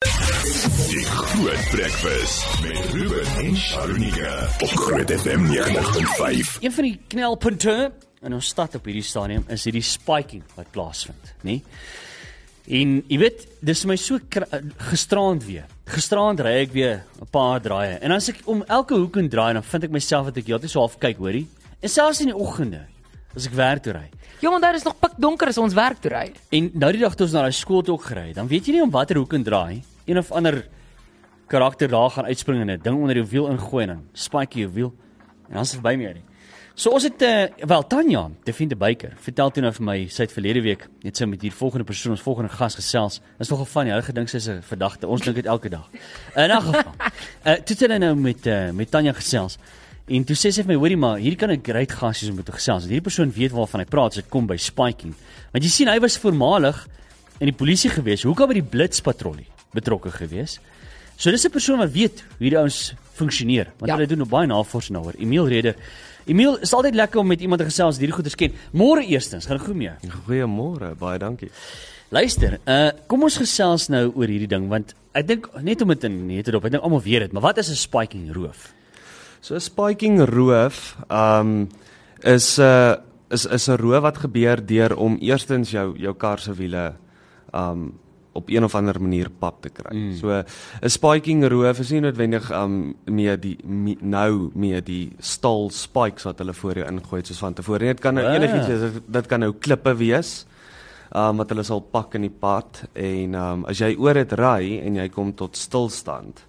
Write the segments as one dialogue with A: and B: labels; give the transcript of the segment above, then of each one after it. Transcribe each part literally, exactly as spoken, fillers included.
A: Die Groot Breakfast met Ruben en Sharonika op Groot F M negentig punt vyf.
B: Een van die knelpunte in ons stad op hierdie stadium is hierdie spiking wat plaasvind, nie? En jy weet, dis my so gisterand weer. Gisterand ry ek weer 'n paar draaie. En as ek om elke hoek en draai, dan vind ek myself dat ek heeltyd so half kyk, hoorie. En selfs in die oggende, as ek werk toe ry.
C: Ja, want daar is nog pikdonker as ons werk toe ry.
B: En nou die dag toe ons na die skool toe ook gery, dan weet jy nie om watter hoek en draai, een of ander karakter daar gaan uitspring en 'n ding onder jou wiel ingooi en dan spike jy jou wiel en dan is dit verby my nie. So ons het, uh, wel, Tanya, die vriende Beyker, vertel toe nou vir my, sy het verlede week, net so met hier volgende persoon, ons volgende gas gesels, dit is nogal funny, hulle gedink sy is 'n verdagte, ons dink dit elke dag. In elk geval, uh, toe het hulle nou met, uh, met Tanya gesels, en toe sê sy vir my, hoorie maar, hier kan ek great gasies om met te gesels, hierdie persoon weet waarvan hy praat, as dit kom by spiking, want jy sien, hy was voormalig in die polisie gewees, hoe kan by die blitspatrollie betrokke gewees? So dis 'n persoon wat weet hoe die ouens funksioneer, want ja. Hulle doen nog baie navorsing daaroor. Emiel Reder. Emiel, is altyd lekker om met iemand te gesels wat hierdie goeders ken. Môre eerstens, gaan dit goed mee?
D: Goeiemôre, baie dankie.
B: Luister, uh, kom ons gesels nou oor hierdie ding, want ek dink net om dit in net te dop, ek dink almal weet dit, maar wat is 'n spiking roof?
D: So 'n spiking roof, um is 'n uh, is is 'n roof wat gebeur deur om eerstens jou jou kar se wiele um op een of ander manier pap te kry. Mm. So 'n spiking roof is nie noodwendig um meer die me, nou meer die stal spikes wat hulle voor jou ingooi soos van tevore. Dit kan nou ah. enigiets wees, dit kan nou klippe wees. Um wat hulle sal pak in die pad en um as jy oor dit ry en jy kom tot stilstand,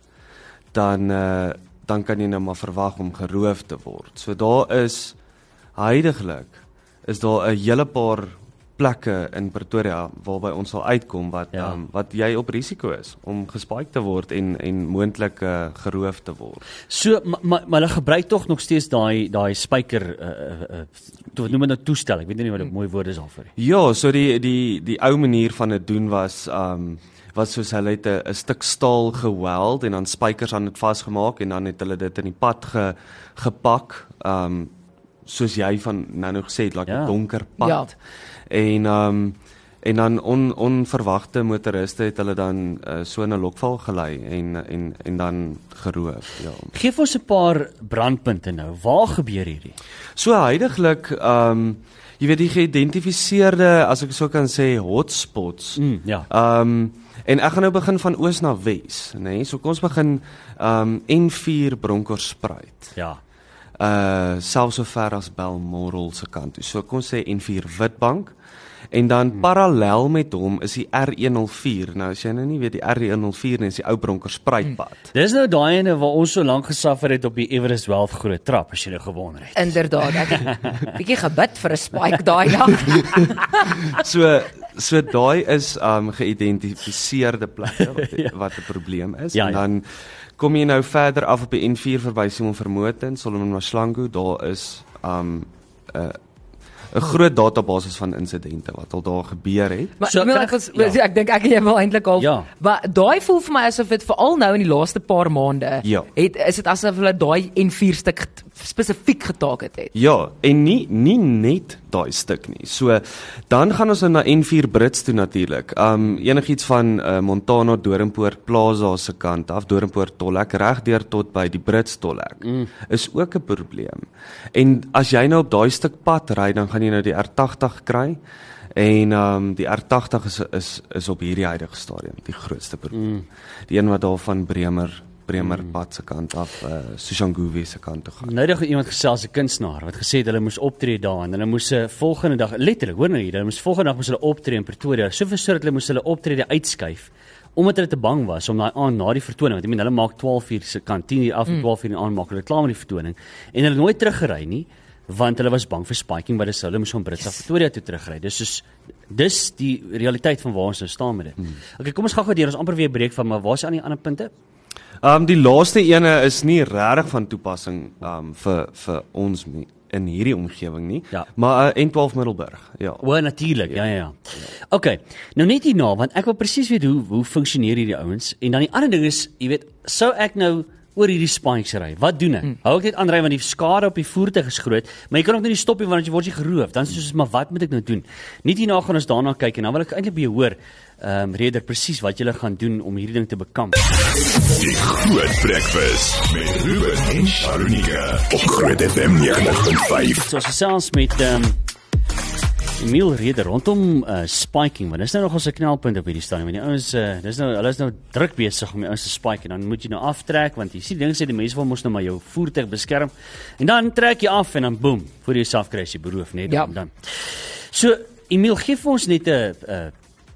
D: dan uh, dan kan jy nou maar verwag om geroof te word. So daar is huidiglik is daar 'n hele paar plekke in Pretoria waarby ons sal uitkom wat ja. um, wat jy op risiko is om gespike te word en en moontlik uh, geroof te word.
B: So maar ma, ma, hulle gebruik tog nog steeds daai daai spyker uh, uh, uh, noem dit nou toestel. Ek weet nie wat 'n mooi woord is daarvoor.
D: Ja, so die die die ou manier van dit doen was um wat soos hulle het 'n stuk staal geweld en dan spykers aan dit vasgemaak en dan het hulle dit in die pad ge, gepak um soos jy van nou nog gesê het, like 'n ja. donker pad. Ja. En um en dan on, onverwagte motoriste het hulle dan uh, so in 'n lokval gelei en en en dan geroof. Ja.
B: Geef ons 'n paar brandpunte nou. Waar gebeur hierdie?
D: So huidiglik um jy weet die geïdentifiseerde, as ek so kan sê, hotspots.
B: Mm, ja.
D: Um en ek gaan nou begin van oos na wes, nê? Nee? So kom ons begin um N vier Bronkhorstspruit.
B: Ja.
D: Uh selfs so ver as Balmoral se kant toe. So kom ons sê N vier Witbank. En dan hmm. parallel met hom is die R honderdvier. Nou as jy nou nie weet die R honderdvier nie, is die ou Bronkhorstspruitpad.
B: Hmm. Dis nou daai ene waar ons so lank gesuffer het op die Everest Wealth groot trap, as jy nou gewonder het.
C: Inderdaad, ek het bietjie gebid vir 'n spike daai dag.
D: so so daai is um geïdentifiseerde plekke wat ja. wat 'n probleem is. Ja, en dan ja. kom jy nou verder af op die N vier verby Simon Vermoten, Solomon Mashlangu, daar is um 'n uh, 'n groot databasis van insidente wat al daar gebeur het.
C: Maar so, ek, ek, ja. ek dink ek jy wil eintlik al, ja. maar daai voel vir my asof dit veral nou in die laaste paar maande,
D: ja. het,
C: is dit asof hulle daai N vier stuk spesifiek getaket het.
D: Ja, en nie nie net daai stuk nie. So dan gaan ons na N vier Brits toe natuurlik. Um enigiets van uh, Montana Doringpoort Plaza se kant af, Doringpoort Tolhek regdeur tot by die Brits Tolhek mm. is ook 'n probleem. En as jy nou op daai stuk pad ry, dan gaan jy nou die R agtig kry. En um die R agtig is is is op hierdie huidige stadium die grootste probleem. Mm. Die een wat daar van Bremer Bremer pad se kant af, uh, Soshanguve se kant toe gaan.
B: Nou het iemand gesels, 'n kunstenaar wat gesê het hulle moes optree daar en hulle moes 'n volgende dag, letterlik, hoor nou hier, hulle moes volgende dag moes hulle optree in Pretoria. So verstoor dat hulle moes hulle optrede uitskuif omdat hulle te bang was om daai aan na die vertoning, want ek meen hulle maak twaalf uur se kant, tien uur af en twaalf uur aan maak hulle klaar met die vertoning en hulle nooit teruggery nie, want hulle was bang vir spiking by die hulle moes van Brits af Pretoria toe terugry. Dis soos dis die realiteit van waar ons nou staan met dit. Hmm. Okay, kom ons gaan gou deur ons amper weer breek van, maar waar is aan die ander punte?
D: Um die laaste ene is nie regtig van toepassing um vir vir ons in hierdie omgewing nie, ja. maar uh, N twaalf Middelburg. Ja.
B: O, natuurlik. Ja ja ja. Okay. Nou net hierna, want ek wil presies weet hoe hoe funksioneer hierdie ouens en dan die ander ding is, jy weet, sou ek nou oor hierdie spikes ry. Wat doen ek? Hmm. Hou ek net aan ry want die skade op die voertuig is groot, maar jy kan ook nie stop nie want jy word jy geroof. Dan is soos maar wat moet ek nou doen? Net hierna gaan ons daarna kyk en dan wil ek eintlik by jou hoor, ehm um, Reder presies wat julle gaan doen om hierdie ding te bekamp.
A: Die Groot Breakfast met Ruben en Sharunika op Groot F M negentig punt vyf.
B: So ons gesels met ehm um, Emiel Reder rondom uh, spiking, want dis nou nog ons 'n knelpunt op hierdie stadium. Want die ouens, uh, dis nou, hulle is nou druk besig om die ouens te spike en dan moet jy nou aftrek, want jy sien die ding sê die mense wil mos nou maar jou voertuig beskerm en dan trek jy af en dan boem, voor jy self kry as jy beroof net
C: ja.
B: dan, dan. So Emiel, gee vir ons net 'n 'n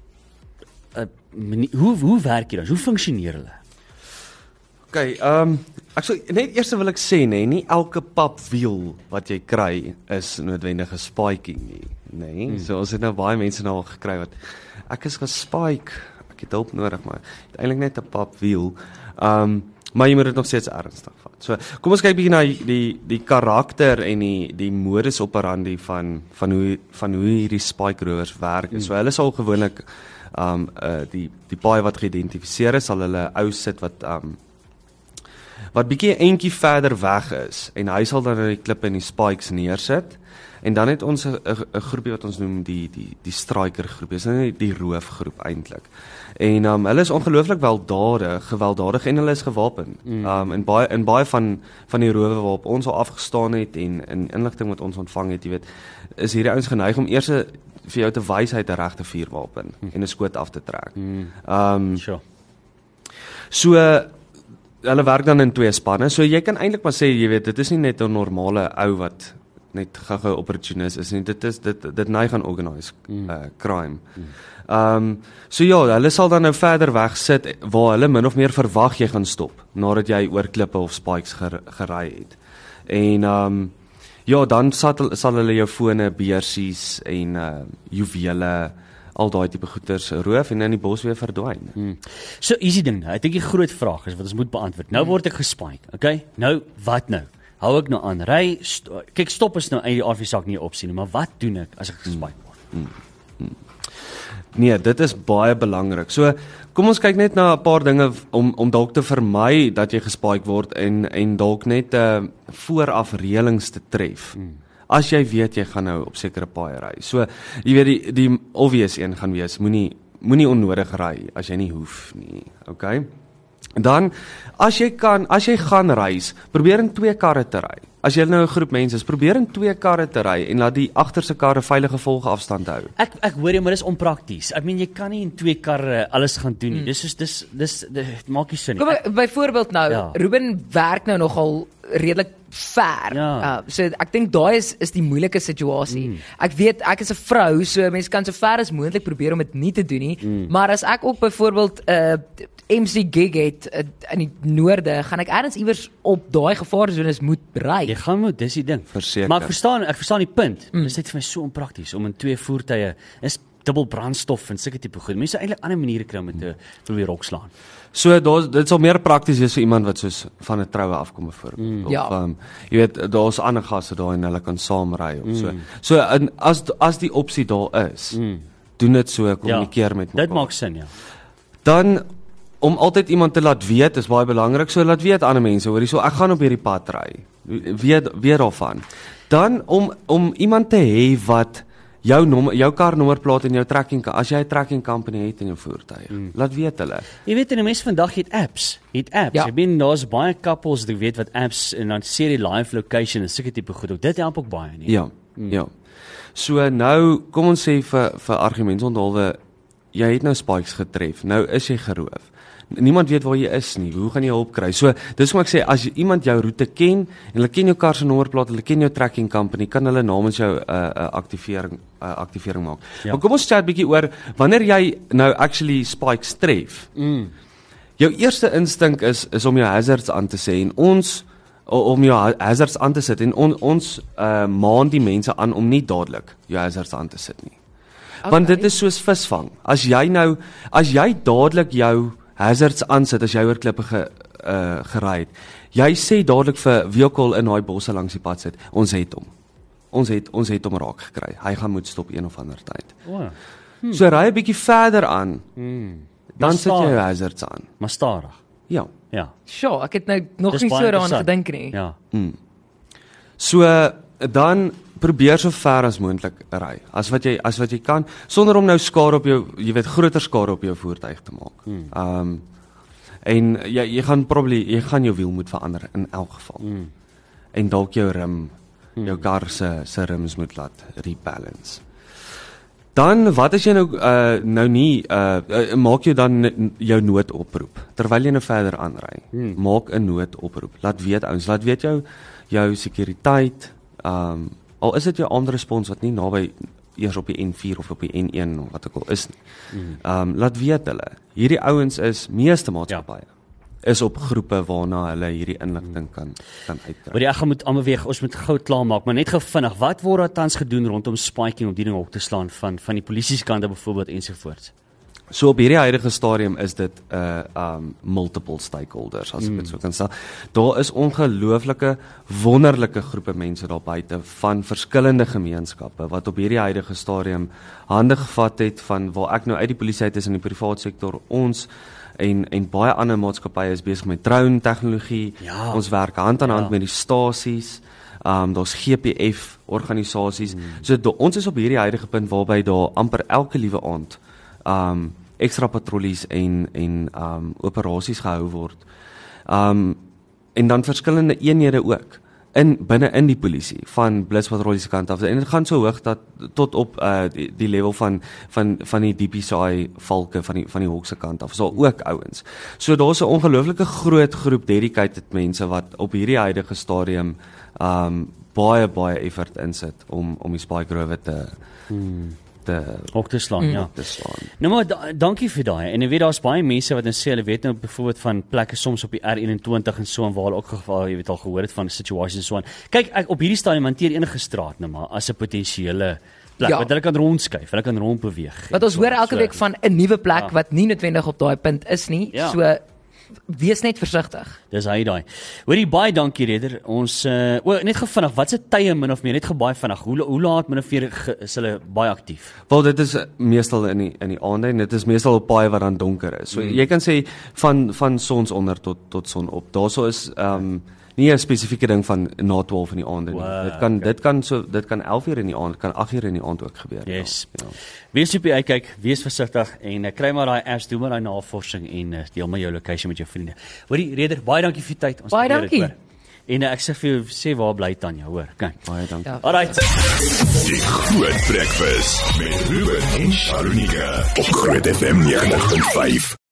B: 'n hoe hoe werk jy dan? Hoe funksioneer hulle?
D: OK, ehm um, ek sou net eers wil ek sê nê, nie elke papwiel wat jy kry is noodwendig 'n spiking nie. Nee, hmm. so ons het nou baie mense nou al gekry wat ek is gespike, ek het hulp nodig, maar uiteindelik net 'n papwiel. Ehm um, maar jy moet dit nog steeds ernstig vat. So kom ons kyk bietjie na die die, die karakter en die die modus operandi van van hoe van hoe hierdie spike rowers werk. Hmm. So hulle sal gewoonlik ehm um, uh, die die paai wat geïdentifiseer is, sal hulle ou sit wat ehm um, wat bietjie 'n entjie verder weg is en hy sal dan die klippe en die spikes neersit. En dan het ons 'n groepie wat ons noem die die die striker groep. Dis nou die roofgroep eintlik. En um, hulle is ongelooflik weldadig, gewelddadig en hulle is gewapen. Mm. Um in baie in baie van van die rowe waarop ons al afgestaan het en in inligting wat ons ontvang het, jy weet, is hierdie ouens geneig om eers vir jou te wys hy het 'n regte vuurwapen mm. en 'n skoot af te trek. Mm. Um
B: sure.
D: So hulle werk dan in twee spanne. So jy kan eintlik maar sê, jy weet, dit is nie net 'n normale ou wat net gou-gou opportunist is nie. Dit is dit dit neig aan organised mm. uh, crime. Ehm mm. um, so ja, hulle sal dan nou verder weg sit waar hulle min of meer verwag jy gaan stop nadat jy oor klippe of spikes ger, gery het. En ehm um, ja, dan sal sal hulle jou fone, beursies en uh, juwele, al daai tipe goeders roof en in die bos weer verdwyn.
B: Hmm. So easy ding. Ek dink die groot vraag is wat ons moet beantwoord. Nou word ek gespike, okay? Nou wat nou? Hou ek nou aan ry? St kyk, stop is nou uit die aard van die saak nie 'n opsie nie, maar wat doen ek as ek gespike word? Hmm.
D: Hmm. Nee, dit is baie belangrik. So kom ons kyk net na 'n paar dinge om om dalk te vermy dat jy gespike word en en dalk net uh, vooraf reëlings te tref. Hmm. As jy weet jy gaan nou op sekere paaie ry. So jy weet die die obvious een gaan wees, moenie moenie onnodig ry as jy nie hoef nie. Okay? Dan as jy kan, as jy gaan reis, probeer in twee karre te ry. As jy nou 'n groep mense is, probeer in twee karre te ry en laat die agterste karre veilige volgafstand hou.
B: Ek ek hoor jy, maar dis onprakties. Ek meen jy kan nie in twee karre alles gaan doen nie. Mm. Dis is dis dis dit maak nie sin nie.
C: Kom byvoorbeeld nou, ja. Ruben werk nou nogal redelik ver. Ja. Uh, so ek dink daai is is die moeilike situasie. Mm. Ek weet ek is 'n vrou, so mense kan so ver as moontlik probeer om dit nie te doen nie. Mm. Maar as ek op byvoorbeeld 'n uh, M C gig het uh, in die noorde, gaan ek ergens iewers op daai gevaarzones moet ry.
B: Jy gaan moet, dis die ding.
D: Verseker.
B: Maar ek verstaan, ek verstaan die punt. Mm. Dit is net vir my so onprakties om in twee voertuie is dubbel brandstof en sulke tipe goed. Mense eintlik ander maniere kry om dit te probeer rokslaan.
D: So daar dit sal meer prakties wees vir iemand wat soos van 'n troue afkom byvoorbeeld. Mm. Of
C: ja.
D: um, jy weet daar's ander gaste daar en hulle kan saam ry of so. Mm. So en, as as die opsie daar is, mm. doen dit so, kommunikeer ja, met mekaar.
B: Dit maak sin, ja.
D: Dan om altyd iemand te laat weet is baie belangrik. So laat weet ander mense, hoorie, so ek gaan op hierdie pad ry. Weet weet daarvan. Dan om om iemand te hê wat jou nommer, jou karnommerplaat en jou tracking, as jy 'n tracking company het in jou voertuig, mm. laat weet hulle.
B: Jy weet in die mense vandag het apps, het apps. Ja. Ek bedoel daar's baie couples wat weet wat apps en dan sê die live location en sulke tipe goed. Dit help ook baie nie.
D: Ja. Mm. Ja. So nou kom ons sê vir vir argumentsonderhalwe, jy het nou spikes getref. Nou is jy geroof. Niemand weet waar jy is nie. Hoe gaan jy hulp kry? So, dis hoe ek sê, as iemand jou roete ken en hulle ken jou kar se nommerplaat, hulle ken jou tracking company, kan hulle namens jou 'n uh, uh, aktivering uh, aktivering maak. Ja. Maar kom ons chat 'n bietjie oor wanneer jy nou actually spikes tref. Mm. Jou eerste instink is is om jou hazards aan te sê en ons om jou hazards aan te sit en on, ons uh, maan die mense aan om nie dadelik jou hazards aan te sit nie. Okay. Want dit is soos visvang. As jy nou as jy dadelik jou hazards aansit as jy oor klippe ge, uh, gery het. Jy sê dadelik vir wie ook al in daai bosse langs die pad sit, ons het hom. Ons het ons het hom raak gekry. Hy gaan moet stop een of ander tyd.
B: Oh. Hm.
D: So ry 'n bietjie verder aan.
B: Hmm.
D: Dan sit jy jou hazards aan.
B: Maar stadig.
D: Ja.
B: Ja.
C: Sjoe, ek het nou nog
B: Dis
C: nie
B: baie
C: so daaraan
B: interessant.
C: gedink nie.
B: Ja.
D: So dan probeer so ver as moontlik ry. As wat jy as wat jy kan sonder om nou skade op jou, jy weet groter skade op jou voertuig te maak.
B: Hmm.
D: Um en jy jy gaan probably jy gaan jou wiel moet verander in elk geval.
B: Hmm.
D: En dalk jou rim, jou kar se se rims moet laat rebalance. Dan wat as jy nou uh, nou nie uh, uh, maak jy dan jou noodoproep terwyl jy nou verder aanry.
B: Hmm.
D: Maak 'n noodoproep. Laat weet ouens, laat weet jou jou sekuriteit, um, al is dit jou armed response wat nie naby eers op die N vier of op die N een of wat ook al is nie.
B: Hmm.
D: Um, laat weet hulle. Hierdie ouens is meeste maatskappye ja. is op groepe waarna hulle hierdie inligting kan kan uitkry.
B: Maar jy gaan moet aanbeweeg, ons moet gou klaar maak, maar net gou vinnig, wat word daar tans gedoen rondom spiking om die ding op te slaan van van die polisie se kante byvoorbeeld ensovoorts?
D: So op hierdie huidige stadium is dit 'n uh, um multiple stakeholders as ek mm. dit so kan sê. Daar is ongelooflike wonderlike groepe mense daar buite van verskillende gemeenskappe wat op hierdie huidige stadium hande gevat het van waar ek nou uit die polisie uit is in die privaat sektor, ons en en baie ander maatskappye is besig met drone tegnologie.
B: Ja.
D: Ons werk hand aan hand
B: Ja.
D: met die stasies. Um daar's G P F organisasies. Mm. So do, ons is op hierdie huidige punt waarby daar amper elke liewe aand um ekstra patrollies en en um operasies gehou word. Um en dan verskillende eenhede ook in binne in die polisie van blitspatrollies se kant af. En dit gaan so hoog dat tot op uh die, die level van van van die D P S I valke van die van die Hawk se kant af. So ook ouens. So daar's 'n ongelooflike groot groep dedicated mense wat op hierdie huidige stadium um baie baie effort insit om om die spike rowe te hmm. te
B: Ook te slaan, mm. ja.
D: te slaan.
B: Nou maar da, dankie vir daai. En ek weet daar's baie mense wat nou sê hulle weet nou byvoorbeeld van plekke soms op die R eenentwintig en so en waar hulle ook geval, jy weet al gehoor het van situations en so aan. Kyk, ek op hierdie stadium hanteer enige straat nou maar as 'n potensiële plek
C: Ja.
B: wat hulle kan rondskuif, hulle kan rondbeweeg.
C: Want ons
B: so,
C: hoor elke
B: so.
C: week van 'n nuwe plek
B: Ja.
C: wat nie noodwendig op daai punt is nie.
B: Ja.
C: So wees net versigtig.
B: Dis hy daai. Hoorie baie dankie Reder. Ons uh, o net gou vinnig, wat se tye min of meer net gou baie vinnig. Hoe hoe laat min of meer ge, is hulle baie aktief?
D: Wel dit is meestal in die in die aande en dit is meestal op paaie wat dan donker is. So mm. jy kan sê van van sonsonder tot tot son op. Daarso is ehm um, nie 'n spesifieke ding van na twaalf in die aande nie.
B: Wow,
D: dit kan
B: okay.
D: dit kan so dit kan elf uur in die aand, kan agt uur in die aand ook gebeur.
B: Yes.
D: Ja. Ja.
B: Wees op die uitkyk, wees versigtig en uh, kry maar daai apps, doen maar daai navorsing en uh, deel maar jou location met jou vriende. Hoorie Reder, baie dankie vir die tyd. Ons
C: Baie
B: waardeer dit,
C: dankie.
B: hoor. En uh, ek sê vir jou sê waar bly Tanya, hoor. Kyk.
D: Baie dankie.
C: Ja.
B: Alright.
A: Die Groot Breakfast met Ruben en Sharunika op Groot F M ninety point five.